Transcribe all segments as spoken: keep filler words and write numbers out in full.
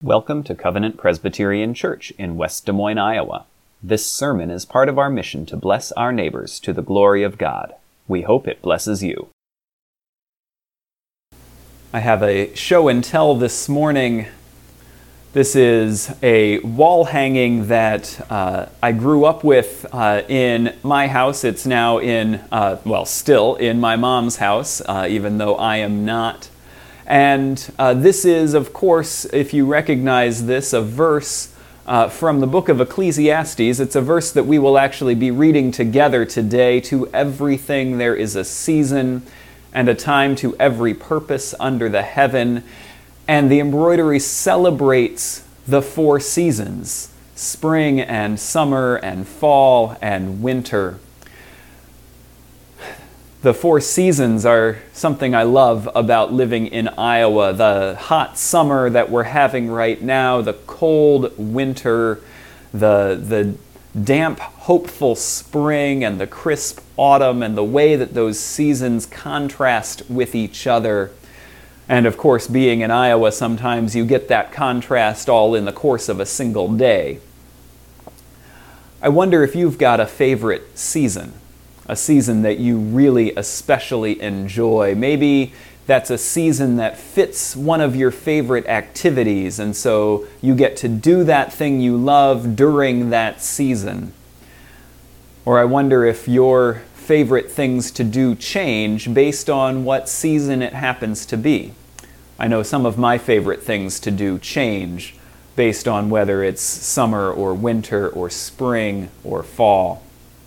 Welcome to Covenant Presbyterian Church in West Des Moines, Iowa. This sermon is part of our mission to bless our neighbors to the glory of God. We hope it blesses you. I have a show and tell this morning. This is a wall hanging that uh, I grew up with uh, in my house. It's now in, uh, well, still in my mom's house, uh, even though I am not. And uh, this is, of course, if you recognize this, a verse uh, from the book of Ecclesiastes. It's a verse that we will actually be reading together today. To everything there is a season, and a time to every purpose under the heaven. And the embroidery celebrates the four seasons: spring and summer and fall and winter. The four seasons are something I love about living in Iowa. The hot summer that we're having right now, the cold winter, the, the damp, hopeful spring, and the crisp autumn, and the way that those seasons contrast with each other. And of course, being in Iowa, sometimes you get that contrast all in the course of a single day. I wonder if you've got a favorite season. A season that you really especially enjoy. Maybe that's a season that fits one of your favorite activities, and so you get to do that thing you love during that season. Or I wonder if your favorite things to do change based on what season it happens to be. I know some of my favorite things to do change based on whether it's summer or winter or spring or fall.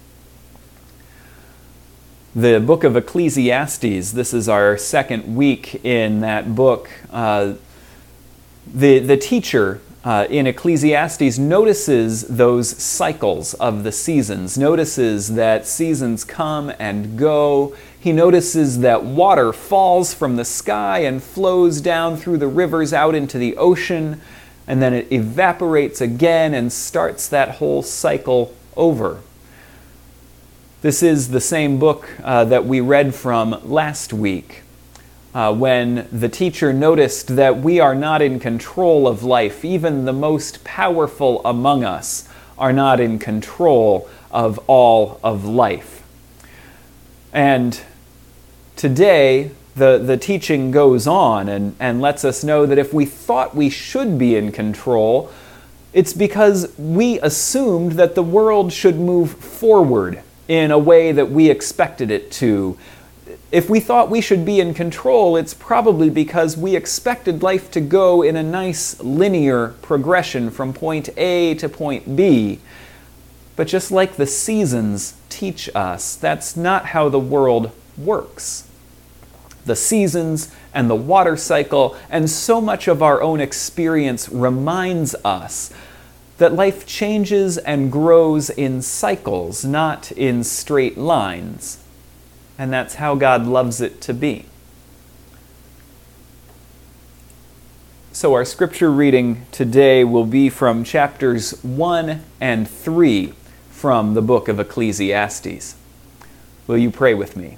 The book of Ecclesiastes, this is our second week in that book. Uh, the, the teacher uh, in Ecclesiastes notices those cycles of the seasons, notices that seasons come and go. He notices that water falls from the sky and flows down through the rivers out into the ocean, and then it evaporates again and starts that whole cycle over. This is the same book uh, that we read from last week uh, when the teacher noticed that we are not in control of life. Even the most powerful among us are not in control of all of life. And today, the, the teaching goes on and, and lets us know that if we thought we should be in control, it's because we assumed that the world should move forward in a way that we expected it to. If we thought we should be in control, it's probably because we expected life to go in a nice linear progression from point A to point B. But just like the seasons teach us, that's not how the world works. The seasons and the water cycle and so much of our own experience reminds us that life changes and grows in cycles, not in straight lines. And that's how God loves it to be. So our scripture reading today will be from chapters one and three from the book of Ecclesiastes. Will you pray with me?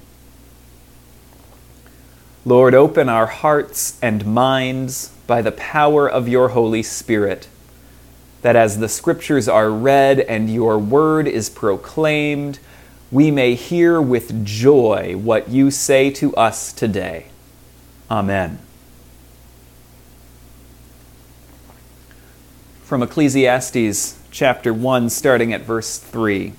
Lord, open our hearts and minds by the power of your Holy Spirit, that as the scriptures are read and your word is proclaimed, we may hear with joy what you say to us today. Amen. From Ecclesiastes chapter one, starting at verse three.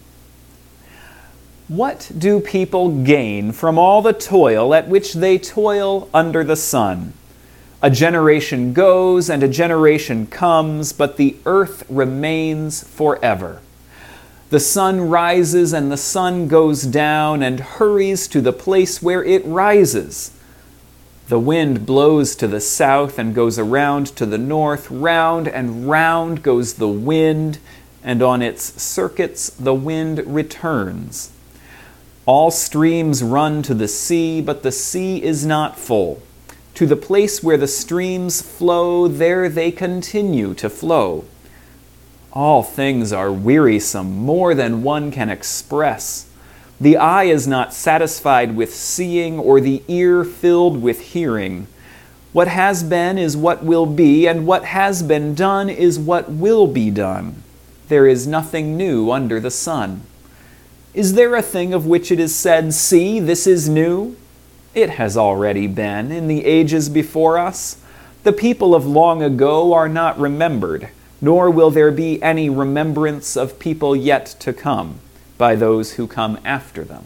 What do people gain from all the toil at which they toil under the sun? A generation goes and a generation comes, but the earth remains forever. The sun rises and the sun goes down and hurries to the place where it rises. The wind blows to the south and goes around to the north. Round and round goes the wind, and on its circuits the wind returns. All streams run to the sea, but the sea is not full. To the place where the streams flow, there they continue to flow. All things are wearisome, more than one can express. The eye is not satisfied with seeing, or the ear filled with hearing. What has been is what will be, and what has been done is what will be done. There is nothing new under the sun. Is there a thing of which it is said, "See, this is new"? It has already been in the ages before us. The people of long ago are not remembered, nor will there be any remembrance of people yet to come by those who come after them.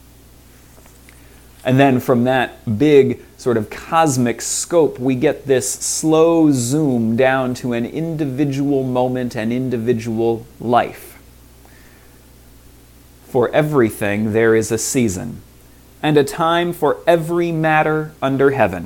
And then from that big sort of cosmic scope, we get this slow zoom down to an individual moment and individual life. For everything there is a season, and a time for every matter under heaven,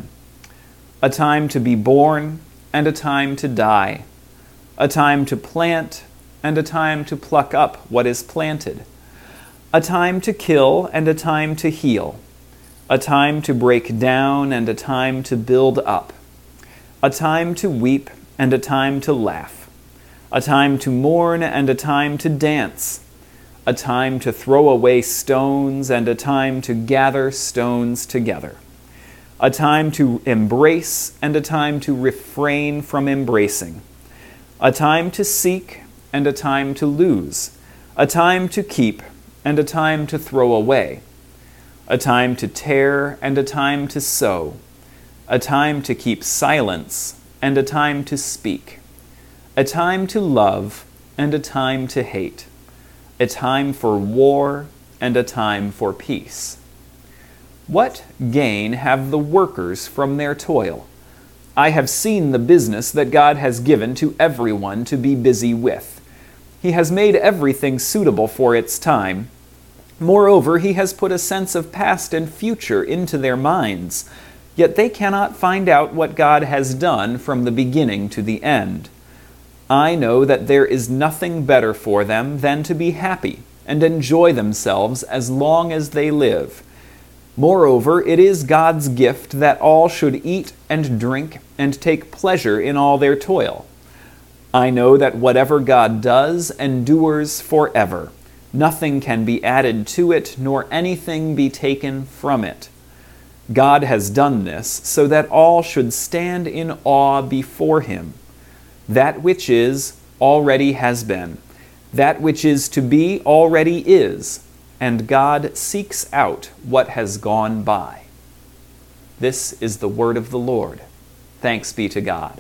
a time to be born and a time to die, a time to plant and a time to pluck up what is planted, a time to kill and a time to heal, a time to break down and a time to build up, a time to weep and a time to laugh, a time to mourn and a time to dance, a time to throw away stones and a time to gather stones together, a time to embrace and a time to refrain from embracing, a time to seek and a time to lose, a time to keep and a time to throw away, a time to tear and a time to sow, a time to keep silence and a time to speak, a time to love and a time to hate, a time for war and a time for peace. What gain have the workers from their toil? I have seen the business that God has given to everyone to be busy with. He has made everything suitable for its time. Moreover, he has put a sense of past and future into their minds, yet they cannot find out what God has done from the beginning to the end. I know that there is nothing better for them than to be happy and enjoy themselves as long as they live. Moreover, it is God's gift that all should eat and drink and take pleasure in all their toil. I know that whatever God does endures forever. Nothing can be added to it, nor anything be taken from it. God has done this so that all should stand in awe before him. That which is already has been. That which is to be already is. And God seeks out what has gone by. This is the word of the Lord. Thanks be to God.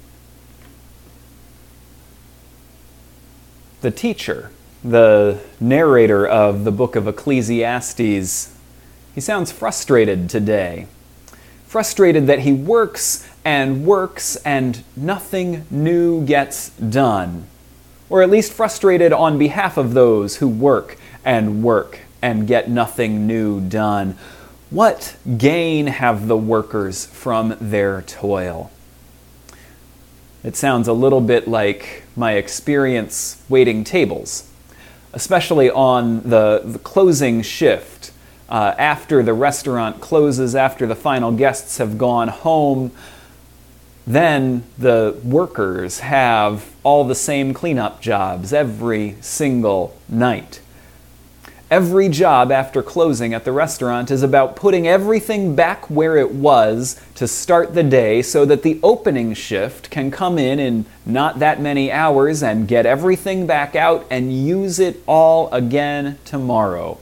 The teacher, the narrator of the book of Ecclesiastes, he sounds frustrated today. Frustrated that he works and works and nothing new gets done. Or at least frustrated on behalf of those who work and work and get nothing new done. What gain have the workers from their toil? It sounds a little bit like my experience waiting tables, especially on the, the closing shift. Uh, after the restaurant closes, after the final guests have gone home, then the workers have all the same cleanup jobs every single night. Every job after closing at the restaurant is about putting everything back where it was to start the day so that the opening shift can come in in not that many hours and get everything back out and use it all again tomorrow.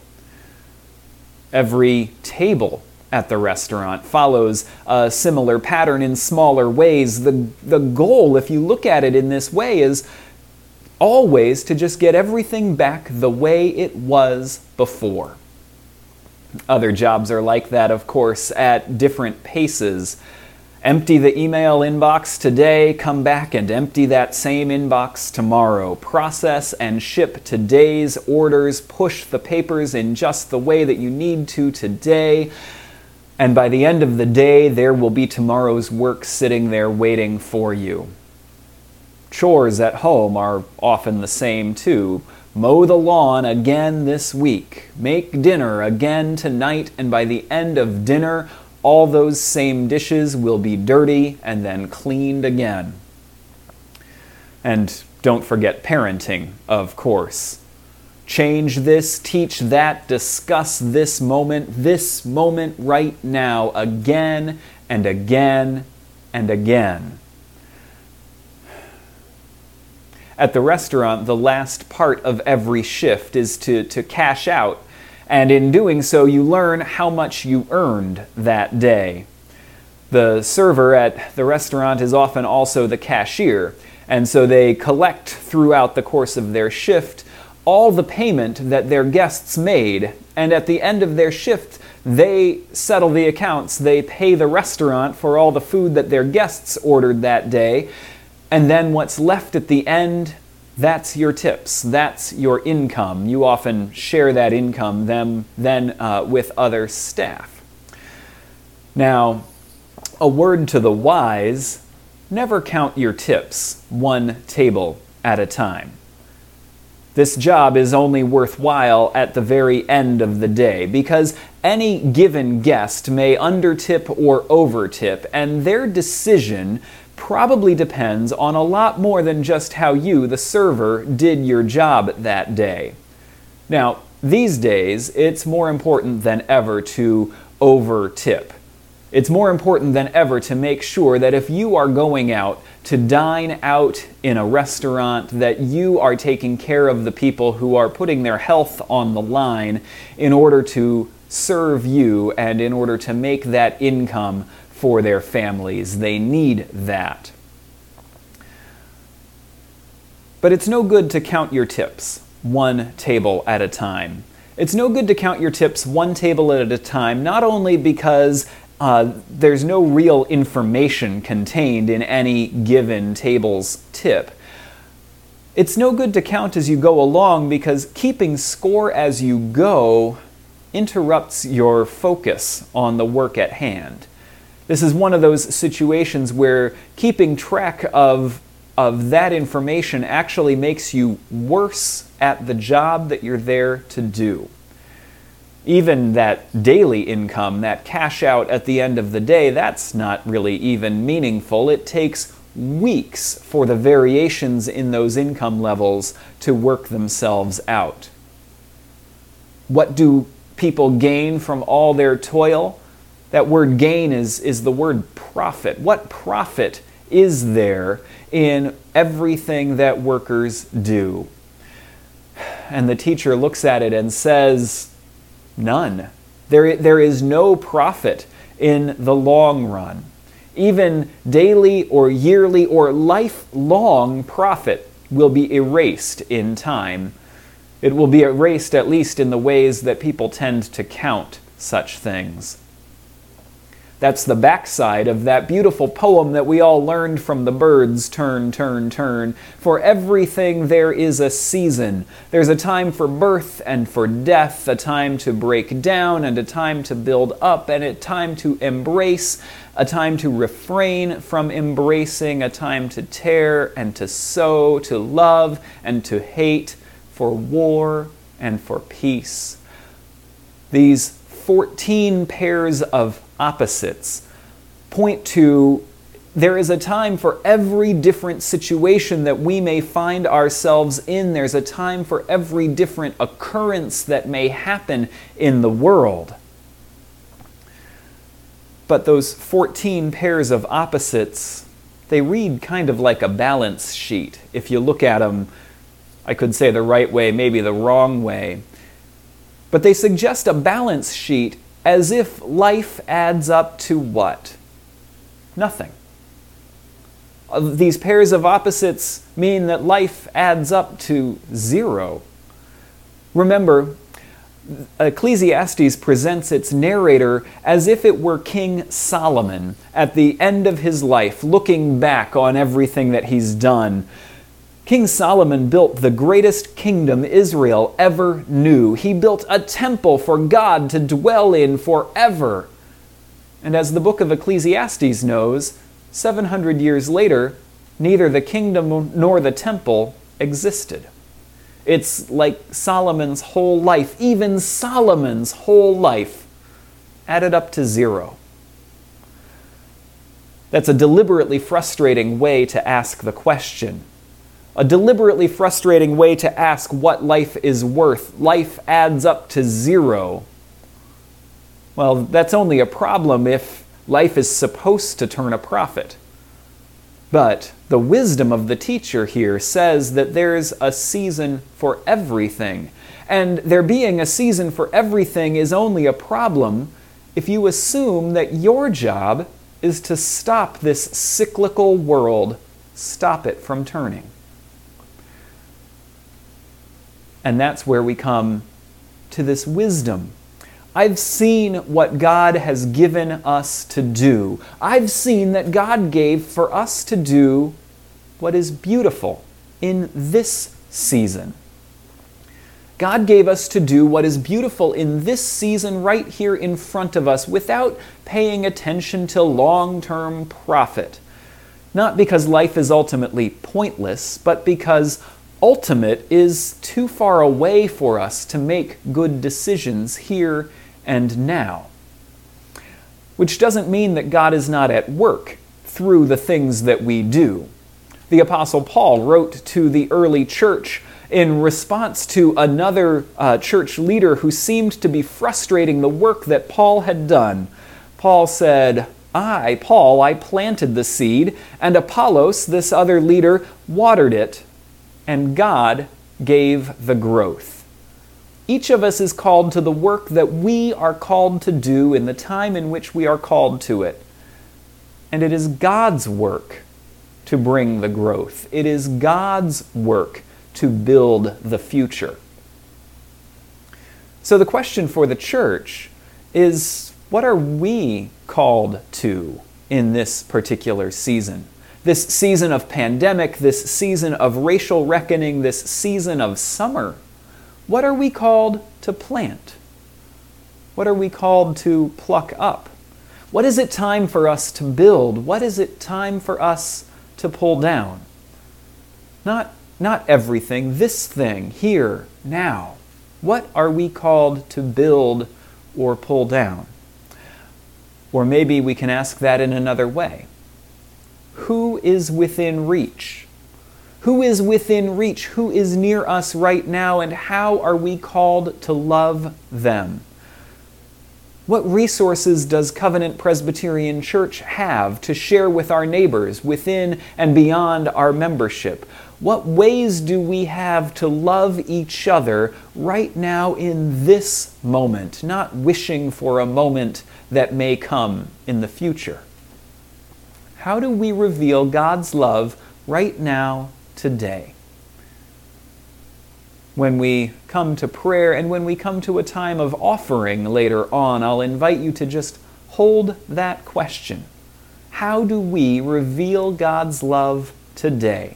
Every table at the restaurant follows a similar pattern in smaller ways. The, the goal, if you look at it in this way, is always to just get everything back the way it was before. Other jobs are like that, of course, at different paces. Empty the email inbox today, come back and empty that same inbox tomorrow. Process and ship today's orders, push the papers in just the way that you need to today. And by the end of the day, there will be tomorrow's work sitting there waiting for you. Chores at home are often the same too. Mow the lawn again this week. Make dinner again tonight, and by the end of dinner, all those same dishes will be dirty and then cleaned again. And don't forget parenting, of course. Change this, teach that, discuss this moment, this moment right now, again and again and again. At the restaurant, the last part of every shift is to, to cash out, and in doing so, you learn how much you earned that day. The server at the restaurant is often also the cashier, and so they collect throughout the course of their shift all the payment that their guests made, and at the end of their shift, they settle the accounts. They pay the restaurant for all the food that their guests ordered that day, and then what's left at the end, that's your tips. That's your income. You often share that income them, then uh, with other staff. Now, a word to the wise, never count your tips one table at a time. This job is only worthwhile at the very end of the day because any given guest may undertip or overtip, and their decision probably depends on a lot more than just how you, the server, did your job that day. Now, these days, it's more important than ever to overtip. It's more important than ever to make sure that if you are going out to dine out in a restaurant, that you are taking care of the people who are putting their health on the line in order to serve you and in order to make that income for their families. They need that. But it's no good to count your tips one table at a time. It's no good to count your tips one table at a time, not only because uh, there's no real information contained in any given table's tip. It's no good to count as you go along because keeping score as you go interrupts your focus on the work at hand. This is one of those situations where keeping track of, of that information actually makes you worse at the job that you're there to do. Even that daily income, that cash out at the end of the day, that's not really even meaningful. It takes weeks for the variations in those income levels to work themselves out. What do people gain from all their toil? That word gain is, is the word profit. What profit is there in everything that workers do? And the teacher looks at it and says, none. There, there is no profit in the long run. Even daily or yearly or lifelong profit will be erased in time. It will be erased at least in the ways that people tend to count such things. That's the backside of that beautiful poem that we all learned from the birds, turn, turn, turn. For everything there is a season. There's a time for birth and for death, a time to break down and a time to build up, and a time to embrace, a time to refrain from embracing, a time to tear and to sow, to love and to hate, for war and for peace. These fourteen pairs of opposites point to there is a time for every different situation that we may find ourselves in. There's a time for every different occurrence that may happen in the world. But those fourteen pairs of opposites, they read kind of like a balance sheet. If you look at them, I could say the right way, maybe the wrong way. But they suggest a balance sheet as if life adds up to what? Nothing. These pairs of opposites mean that life adds up to zero. Remember, Ecclesiastes presents its narrator as if it were King Solomon at the end of his life, looking back on everything that he's done. King Solomon built the greatest kingdom Israel ever knew. He built a temple for God to dwell in forever. And as the book of Ecclesiastes knows, seven hundred years later, neither the kingdom nor the temple existed. It's like Solomon's whole life, even Solomon's whole life, added up to zero. That's a deliberately frustrating way to ask the question. A deliberately frustrating way to ask what life is worth. Life adds up to zero. Well, that's only a problem if Life is supposed to turn a profit. But the wisdom of the teacher here says that there's a season for everything. And there being a season for everything is only a problem if you assume that your job is to stop this cyclical world, stop it from turning. And that's where we come to this wisdom. I've seen what God has given us to do. I've seen that God gave for us to do what is beautiful in this season. God gave us to do what is beautiful in this season right here in front of us without paying attention to long-term profit. Not because life is ultimately pointless, but because ultimate is too far away for us to make good decisions here and now. Which doesn't mean that God is not at work through the things that we do. The Apostle Paul wrote to the early church in response to another uh, church leader who seemed to be frustrating the work that Paul had done. Paul said, I, Paul, I planted the seed, and Apollos, this other leader, watered it, and God gave the growth. Each of us is called to the work that we are called to do in the time in which we are called to it. And it is God's work to bring the growth. It is God's work to build the future. So the question for the church is, what are we called to in this particular season? This season of pandemic, this season of racial reckoning, this season of summer. What are we called to plant? What are we called to pluck up? What is it time for us to build? What is it time for us to pull down? Not, not everything, this thing, here, now. What are we called to build or pull down? Or maybe we can ask that in another way. Who is within reach? Who is within reach? Who is near us right now? And how are we called to love them? What resources does Covenant Presbyterian Church have to share with our neighbors within and beyond our membership? What ways do we have to love each other right now in this moment, not wishing for a moment that may come in the future? How do we reveal God's love right now, today? When we come to prayer and when we come to a time of offering later on, I'll invite you to just hold that question. How do we reveal God's love today?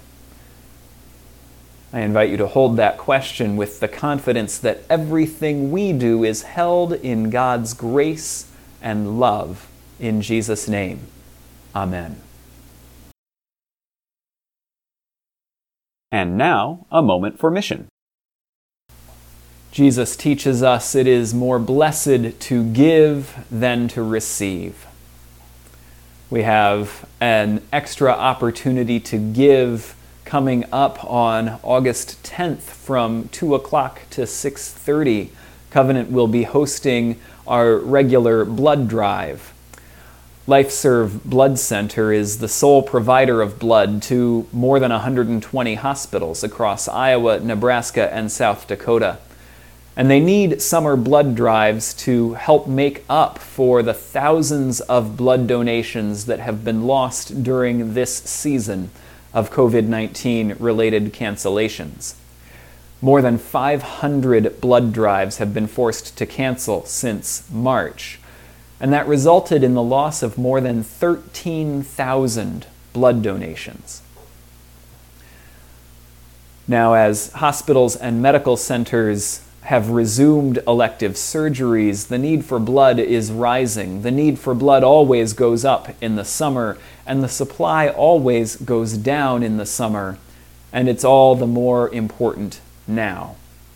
I invite you to hold that question with the confidence that everything we do is held in God's grace and love. In Jesus' name, amen. And now, a moment for mission. Jesus teaches us it is more blessed to give than to receive. We have an extra opportunity to give coming up on August tenth from two o'clock to six thirty. Covenant will be hosting our regular blood drive. LifeServe Blood Center is the sole provider of blood to more than one hundred twenty hospitals across Iowa, Nebraska, and South Dakota. And they need summer blood drives to help make up for the thousands of blood donations that have been lost during this season of COVID nineteen related cancellations. More than five hundred blood drives have been forced to cancel since March, and that resulted in the loss of more than thirteen thousand blood donations. Now, as hospitals and medical centers have resumed elective surgeries, the need for blood is rising. The need for blood always goes up in the summer, and the supply always goes down in the summer, and it's all the more important now.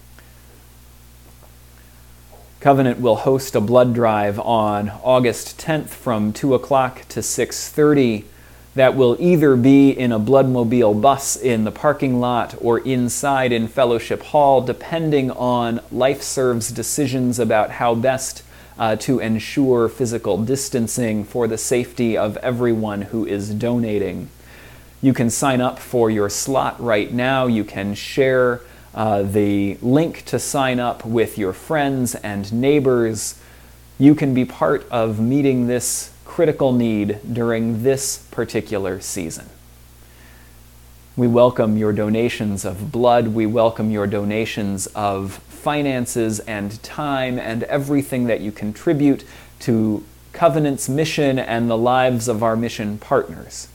Covenant will host a blood drive on August tenth from two o'clock to six thirty. That will either be in a Bloodmobile bus in the parking lot or inside in Fellowship Hall, depending on LifeServe's decisions about how best uh, to ensure physical distancing for the safety of everyone who is donating. You can sign up for your slot right now. You can share uh, the link to sign up with your friends and neighbors. You can be part of meeting this critical need during this particular season. We welcome your donations of blood. We welcome your donations of finances and time and everything that you contribute to Covenant's mission and the lives of our mission partners.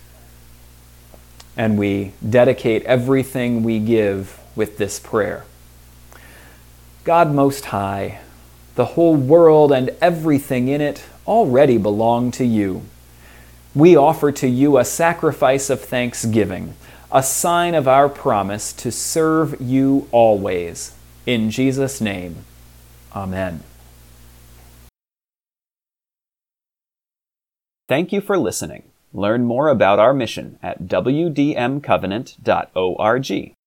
And we dedicate everything we give with this prayer. God Most High, the whole world and everything in it already belong to you. We offer to you a sacrifice of thanksgiving, a sign of our promise to serve you always. In Jesus' name, amen. Thank you for listening. Learn more about our mission at w d m covenant dot org.